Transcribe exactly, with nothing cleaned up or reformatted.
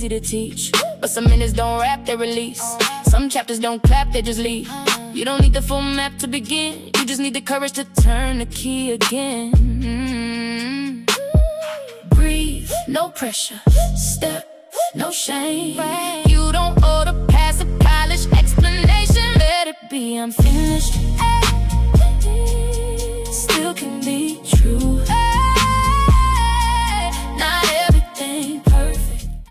easy to teach, but some minutes don't rap, they release. Some chapters don't clap, they just leave. You don't need the full map to begin, you just need the courage to turn the key again. mm-hmm. Breathe, no pressure. Step, no shame. You don't owe to pass a college explanation. Let it be, I'm finished.